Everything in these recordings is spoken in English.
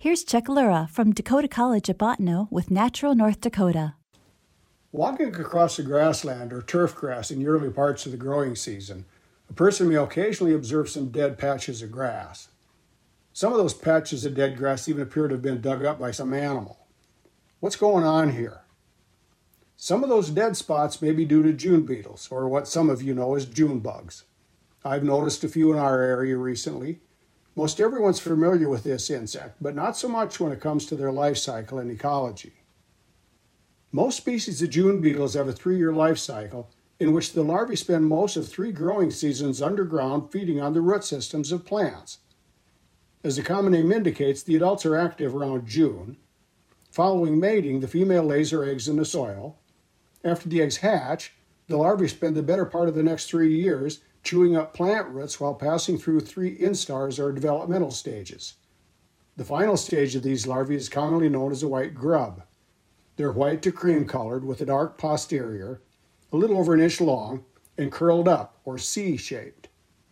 Here's Chuck Lura from Dakota College at Bottineau with Natural North Dakota. Walking across the grassland or turf grass in the early parts of the growing season, a person may occasionally observe some dead patches of grass. Some of those patches of dead grass even appear to have been dug up by some animal. What's going on here? Some of those dead spots may be due to June beetles, or what some of you know as June bugs. I've noticed a few in our area recently. Most everyone's familiar with this insect, but not so much when it comes to their life cycle and ecology. Most species of June beetles have a 3-year life cycle in which the larvae spend most of 3 growing seasons underground feeding on the root systems of plants. As the common name indicates, the adults are active around June. Following mating, the female lays her eggs in the soil. After the eggs hatch, the larvae spend the better part of the next 3 years chewing up plant roots while passing through 3 instars or developmental stages. The final stage of these larvae is commonly known as a white grub. They're white to cream colored with a dark posterior, a little over 1 inch long, and curled up or C-shaped.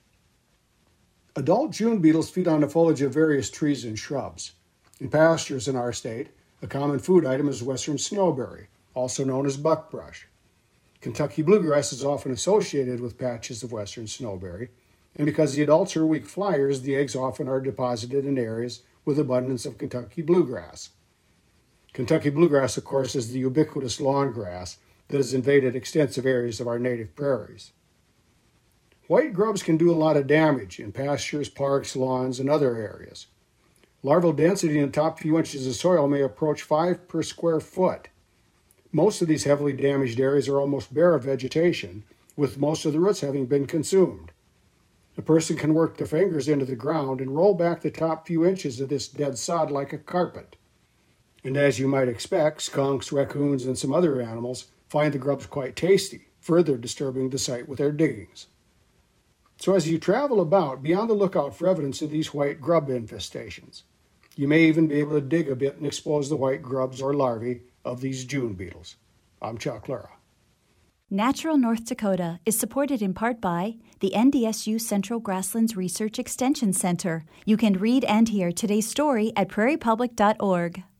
Adult June beetles feed on the foliage of various trees and shrubs. In pastures in our state, a common food item is western snowberry, also known as buckbrush. Kentucky bluegrass is often associated with patches of western snowberry, and because the adults are weak flyers, the eggs often are deposited in areas with abundance of Kentucky bluegrass. Kentucky bluegrass, of course, is the ubiquitous lawn grass that has invaded extensive areas of our native prairies. White grubs can do a lot of damage in pastures, parks, lawns, and other areas. Larval density in the top few inches of soil may approach 5 per square foot. Most of these heavily damaged areas are almost bare of vegetation, with most of the roots having been consumed. A person can work their fingers into the ground and roll back the top few inches of this dead sod like a carpet. And as you might expect, skunks, raccoons, and some other animals find the grubs quite tasty, further disturbing the site with their diggings. So as you travel about, be on the lookout for evidence of these white grub infestations. You may even be able to dig a bit and expose the white grubs or larvae of these June beetles. I'm Chuck Lura. Natural North Dakota is supported in part by the NDSU Central Grasslands Research Extension Center. You can read and hear today's story at prairiepublic.org.